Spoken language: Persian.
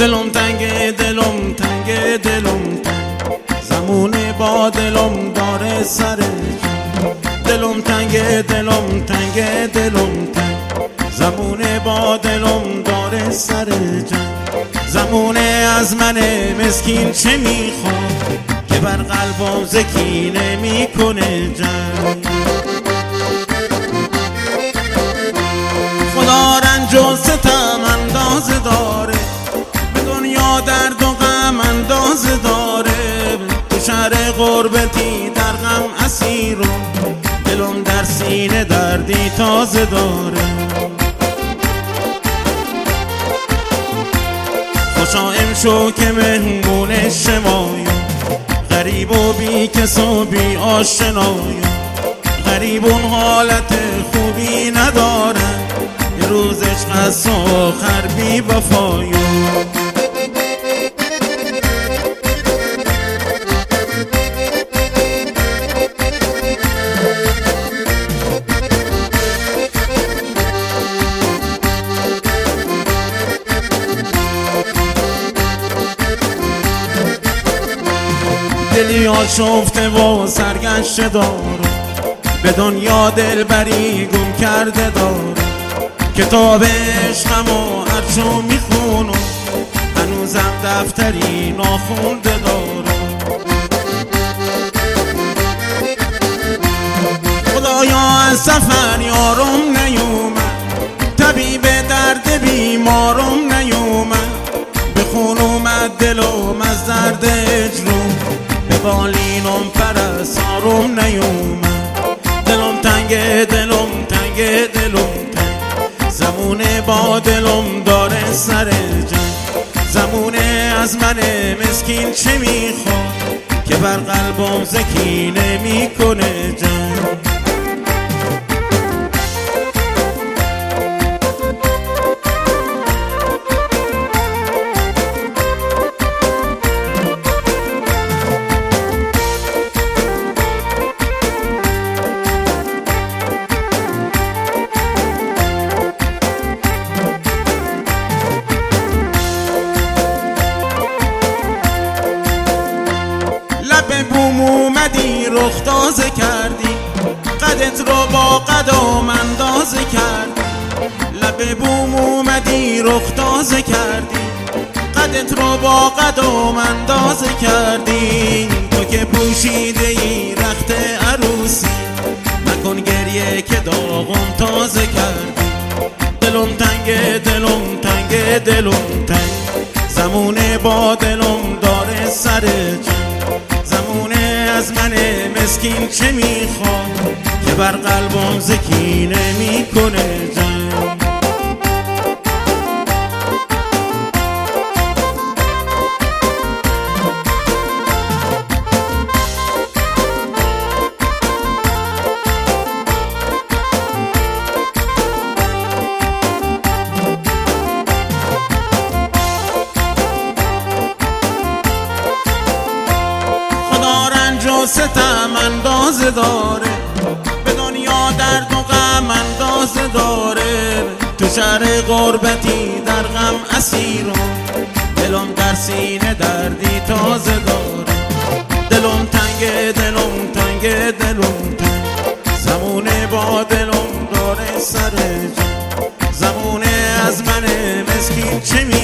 دلم تنگه دلم تنگه دلم تنگ، زمونه با دلم داره سر جنگ. دلم تنگه دلم تنگه دلم تنگ، زمونه با دلم داره سر جنگ. زمونه از من مسکین چه میخواد که بر قلبم زکینه میکنه جنگ. خدا رنج و ستم اندازه داره، به دنیا درد و غم اندازه داره. تو شهر غربتی در غم اسیرم، دلم در سینه دردی تازه داره. خوشا امشو که مهمون شمایم، غریب و بی کس و بی آشنایم. غریبون حالت خوبی ندارن، یه روز عشق از آخر بی وفایم. دلی آشفته و سرگشته دارم، به دنیا دلبری گم کرده دارم. کتاب عشقمو هرچو میخونم، هنوزم دفتری ناخونده دارم. خدایا از سفر یارم نیومد، طبیب درد بیمارم نیومد. به خون اومد دلم از درد اجرم، به بالینم پرستارم نیومد. دلم تنگه دلم تنگه دلم تنگ، زمونه با دلم داره سر جنگ. زمونه از من مسکین چه میخواد که بر قلبم زکینه میکنه جنگ. بوم اومدی رخ تازه کردی، قدت رو با قدم اندازه کردی. لب بوم اومدی رخ تازه کردی، قدت رو با قدم اندازه کردی. تو که پوشیده ای رخت عروسی، نکن گریه که داغم تازه کردی. دلم تنگه دلم تنگه دلم تنگ، زمونه با دلم داره سر جنگ. زمونه از من مسکین چه میخواد که بر قلبم زکینه میکنه جنگ. ستم اندازه داره، به دنیا درد و غم اندازه داره. تو شهر غربتی در غم اسیرم، دلم در سینه دردی تازه داره. دلم تنگه دلم تنگه دلم تنگ، زمونه با دلم داره سر جنگ. زمونه از من مسکین چه